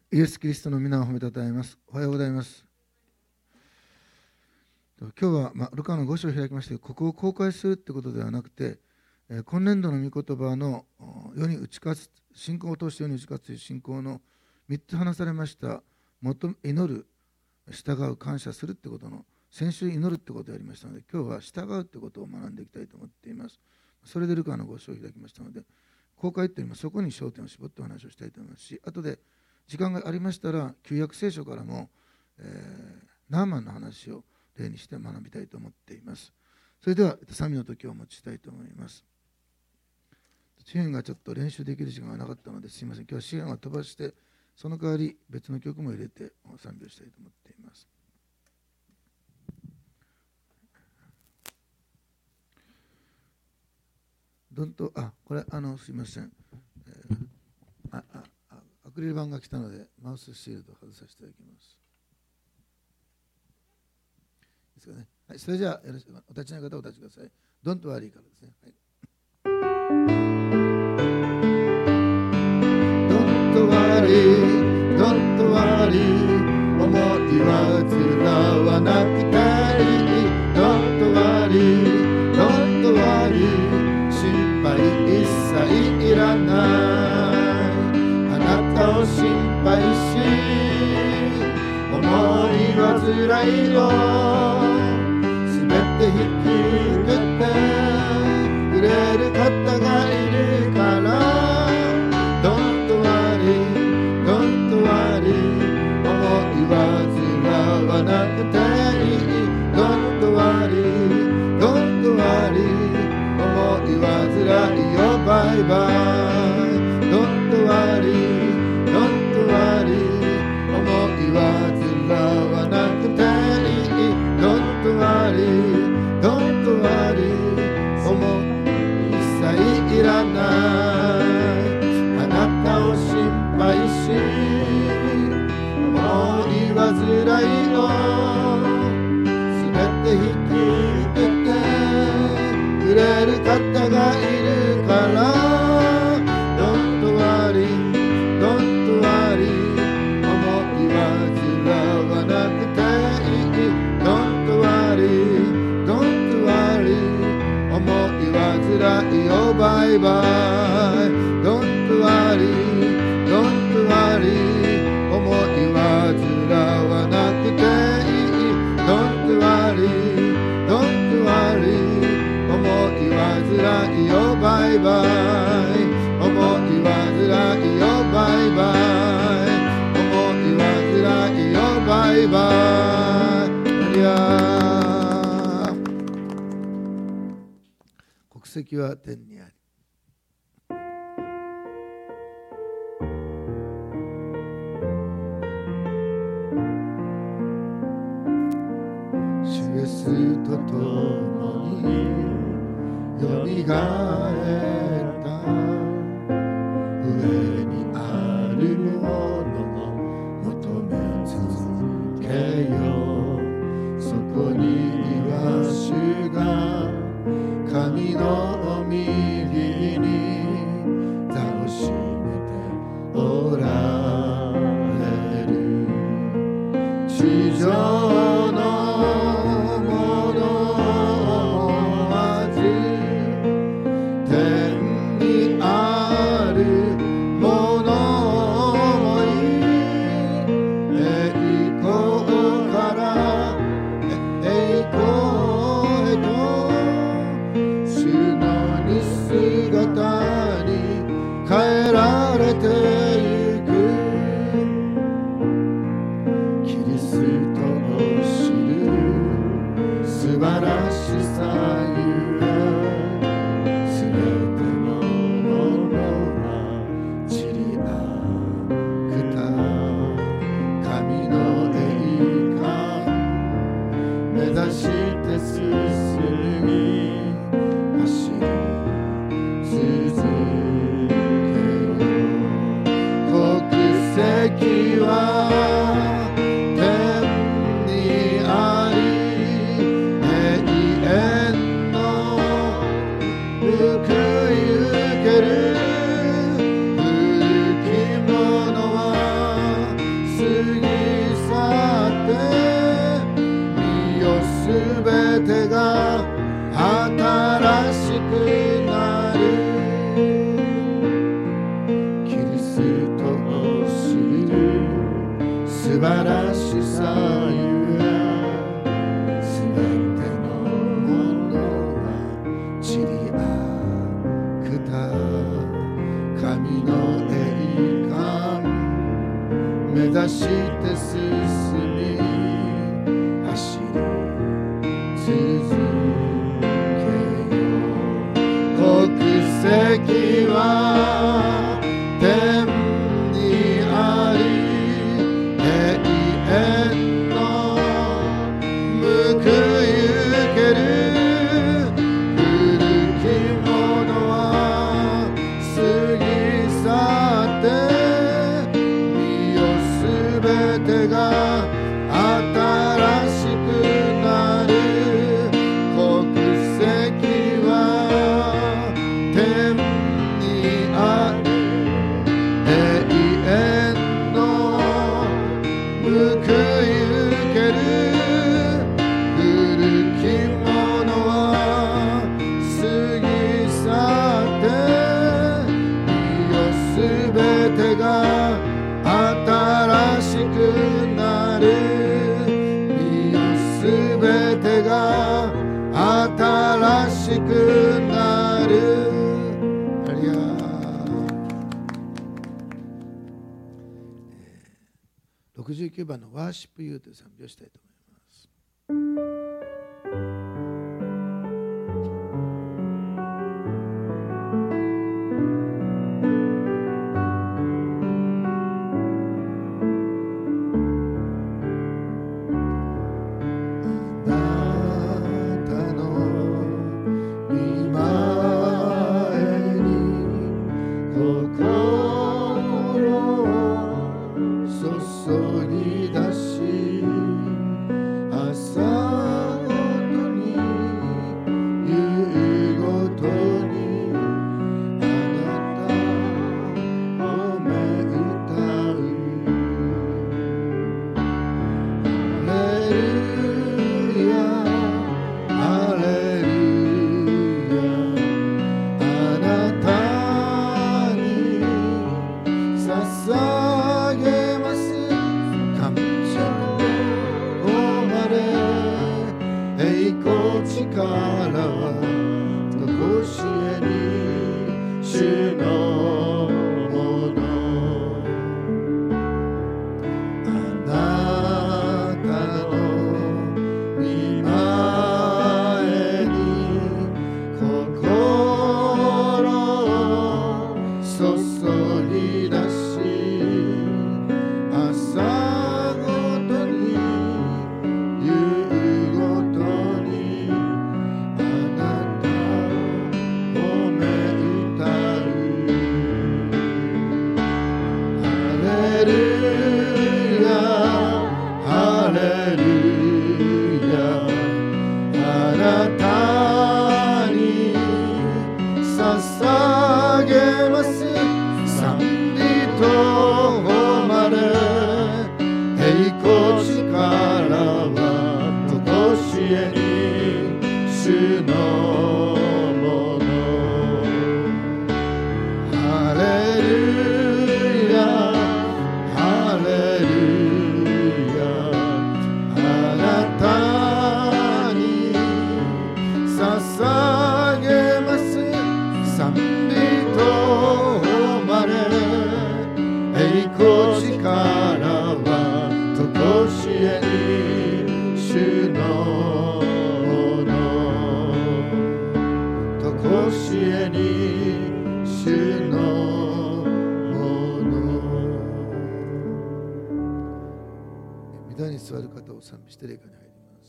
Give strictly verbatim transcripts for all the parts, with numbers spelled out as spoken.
イエス・キリストの皆を褒めたたえます。おはようございます。今日は、まあ、ルカのご章を開きまして、ここを公開するということではなくて、えー、今年度の御言葉の世に打ち勝つ、信仰を通して世に打ち勝つという信仰のみっつ話されました、求祈る、従う、感謝するということの、先週祈るということをやりましたので、今日は従うということを学んでいきたいと思っています。それでルカのご章を開きましたので、公開というのはそこに焦点を絞ってお話をしたいと思いますし、後で時間がありましたら、旧約聖書からも、えー、ナーマンの話を例にして学びたいと思っています。それでは、賛美の時をお持ちしたいと思います。詩篇がちょっと練習できる時間がなかったので、すみません。今日は詩篇は飛ばして、その代わり別の曲も入れて賛美をしたいと思っています。どんと、あ、これ、あの、すみません。えー、ああアクリル板が来たので、マウスシールドを外させていただきます。いいですかね。はい、それじゃあ、よろしくお立ちの方お立ちください。ドントワリーからですね。はい、Don't worry, don't worry 思い煩わなくていい Don't worry, don't worry 心配一切いらないあなたを心配し思い煩いをすべて引き受けてくれる方がいるからDon't worry, don't worry 思い煩わなくていい Don't worry, don't worry 思い煩いよバイバイ Don't worry, don't worry 思い煩わなくていい Don't worry, don't worry 思い一切いらない心配し思い煩いをすべて引き受けてくれる方がいるからDon't worry, don't worry 思い煩わなくていい Don't worry, don't worry 思い煩いをバイバイDon't worry, don't worry 思い煩わなくていい Don't worry, don't worry 思い煩いよバイバイ思い煩いよバイバイ思い煩いよバイバイありゃ国籍は天にありとともによみがえった上にあるものを求め続けよそこにいわ主が神の右に座を占めておられる地上の素晴らしさゆえすべてのものが散りあくた神の栄冠目指して進み走り続けよう国籍は天にあり永遠の報い受ける古きものは過ぎ去って身をすべてが新しくなる国籍は天にある永遠の報い受ける古きものは過ぎ去って身をすべてが新しくなる身をすべてが新しくなる。ありがとう。ろくじゅうきゅうばんのワーシップユーという賛美をしたいと思います。賛美して礼拝に入ります。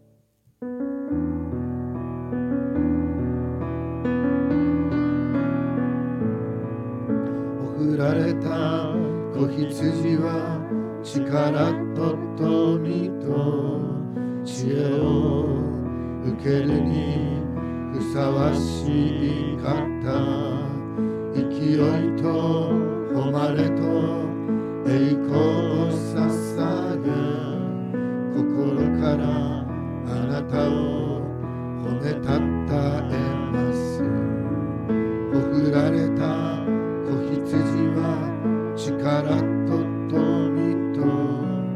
送られた子羊は力と富と知恵を受けるにふさわしい方、勢いと誉れと栄光を捧げ心からあなたを褒めたたえます。送られた子羊は力と富と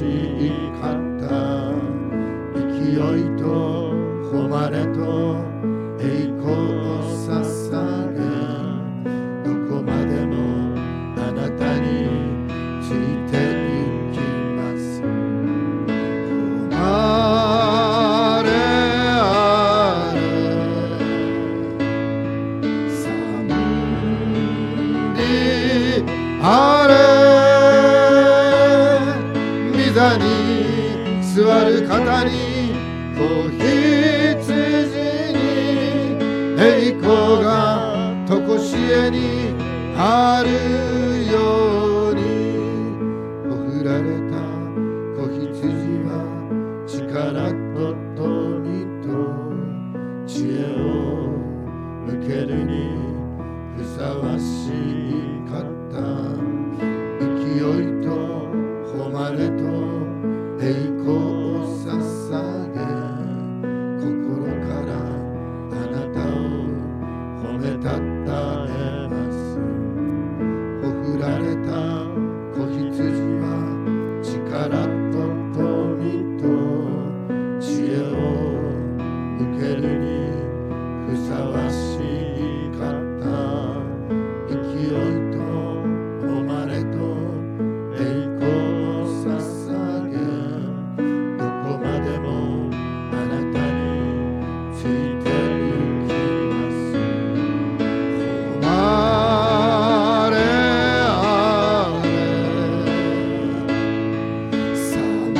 かった勢いと誉れと栄光を捧げどこまでもあなたについて行きます誉れあれ賛美あれ御座に座る方に子羊に栄光が常しえにあるように贈られた子羊は力と富と知恵を受けるにふさわしかった勢いと誉れと栄光を捧げ心からあなたを褒めたたえます贈られた子羊は力と富と知恵を受けるにふさわしかった勢いと誉れと栄光を捧げどこまでもあなたについて行きます誉れあれ賛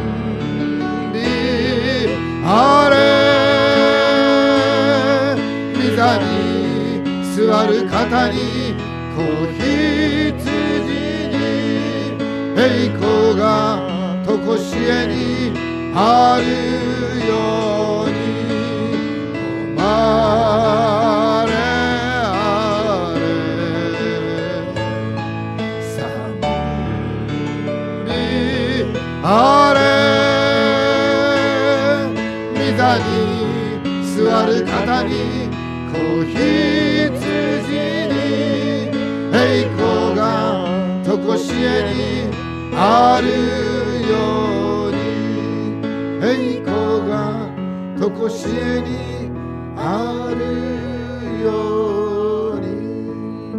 美あれ御座に座る方に子羊に栄光が常しえにあるように誉れあれ賛美あれ御座に座る方に子羊に栄光が常しえにあるように栄光が常しえにあるように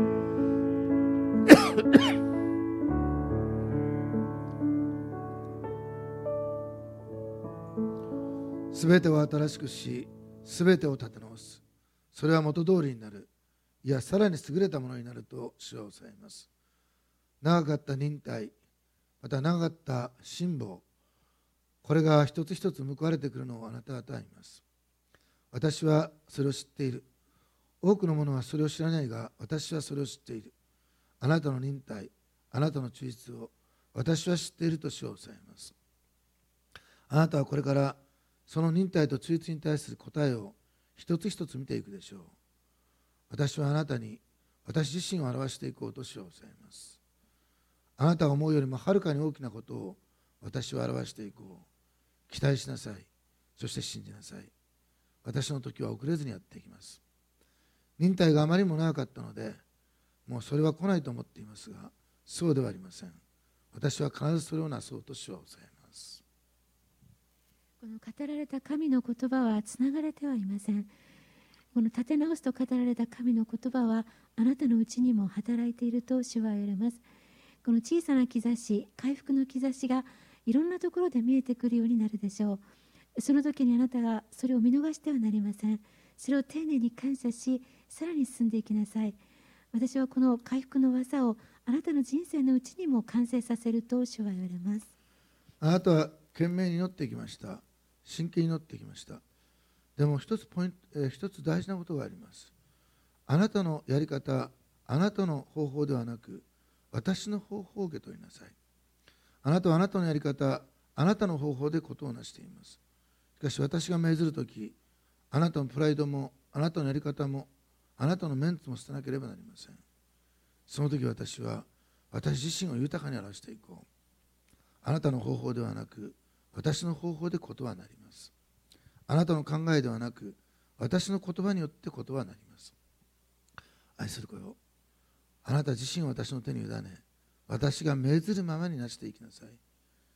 すべてを新しくしすべてを立て直すそれは元通りになるいやさらに優れたものになると主は抑えます長かった忍耐また長かった辛抱これが一つ一つ報われてくるのをあなた方は言います私はそれを知っている多くの者はそれを知らないが私はそれを知っているあなたの忍耐あなたの忠実を私は知っていると主は抑えますあなたはこれからその忍耐と忠実に対する答えを一つ一つ見ていくでしょう私はあなたに私自身を表していこうと主は抑えますあなたが思うよりもはるかに大きなことを私は表していこう期待しなさいそして信じなさい私の時は遅れずにやっていきます忍耐があまりにも長かったのでもうそれは来ないと思っていますがそうではありません私は必ずそれをなそうと主は抑えますこの語られた神の言葉はつながれてはいませんこの立て直すと語られた神の言葉はあなたのうちにも働いていると主は言われますこの小さな兆し回復の兆しがいろんなところで見えてくるようになるでしょうその時にあなたがそれを見逃してはなりませんそれを丁寧に感謝しさらに進んでいきなさい私はこの回復の技をあなたの人生のうちにも完成させると主は言われますあなたは懸命に祈ってきました真剣に祈ってきましたでも一つポイント、えー、一つ大事なことがありますあなたのやり方あなたの方法ではなく私の方法を受け取りなさいあなたはあなたのやり方あなたの方法で事をなしていますしかし私が命ずるときあなたのプライドもあなたのやり方もあなたのメンツも捨てなければなりませんその時私は私自身を豊かに表していこうあなたの方法ではなく私の方法で事はなりますあなたの考えではなく私の言葉によって事はなります愛する子よあなた自身を私の手に委ね私が命ずるままになしていきなさい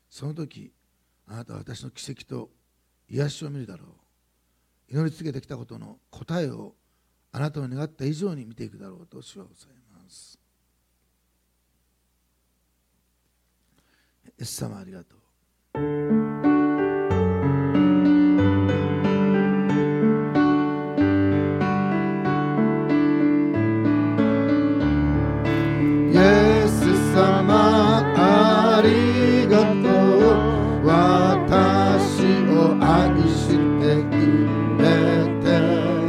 その時あなたは私の奇跡と癒しを見るだろう。祈り続けてきたことの答えをあなたの願った以上に見ていくだろうと主はおっしゃいます。イエス様ありがとう。イエス様ありがとう。私を愛してくれて、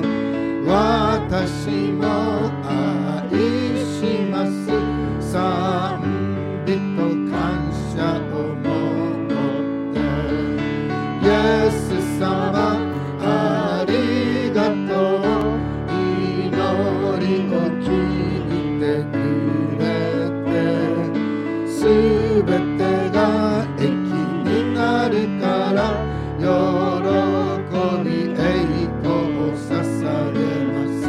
私も愛します。賛美と感謝を持って、イエス様ありがとう。祈りを聞いてくれて、すべてが益になるから喜び栄光を捧げます。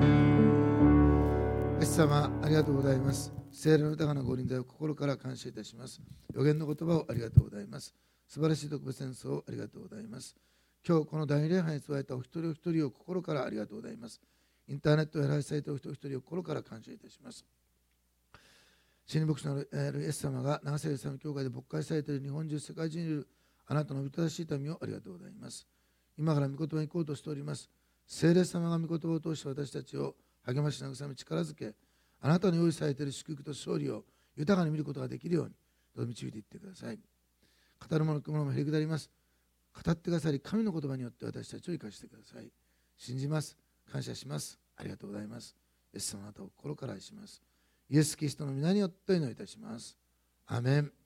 イエス様ありがとうございます。聖霊の豊かなご臨在を心から感謝いたします。予言の言葉をありがとうございます。素晴らしい特別戦争をありがとうございます。今日この大礼拝に加えたお一人お一人を心からありがとうございます。インターネットをやらされたお一人お一人を心から感謝いたします。真理牧師のイエス様が長瀬イスラム教会で牧会されている日本中世界中にいるあなたの御正しい民をありがとうございます。今から御言葉に行こうとしております。聖霊様が御言葉を通して私たちを励まし慰め力づけ、あなたの用意されている祝福と勝利を豊かに見ることができるようにどうぞ導いていってください。語る者聞く者もへりくだります。語ってくださり神の言葉によって私たちを生かしてください。信じます。感謝します。ありがとうございます。イエス様あなたを心から愛します。イエス・キリストの皆によってお祈りいたします。アーメン。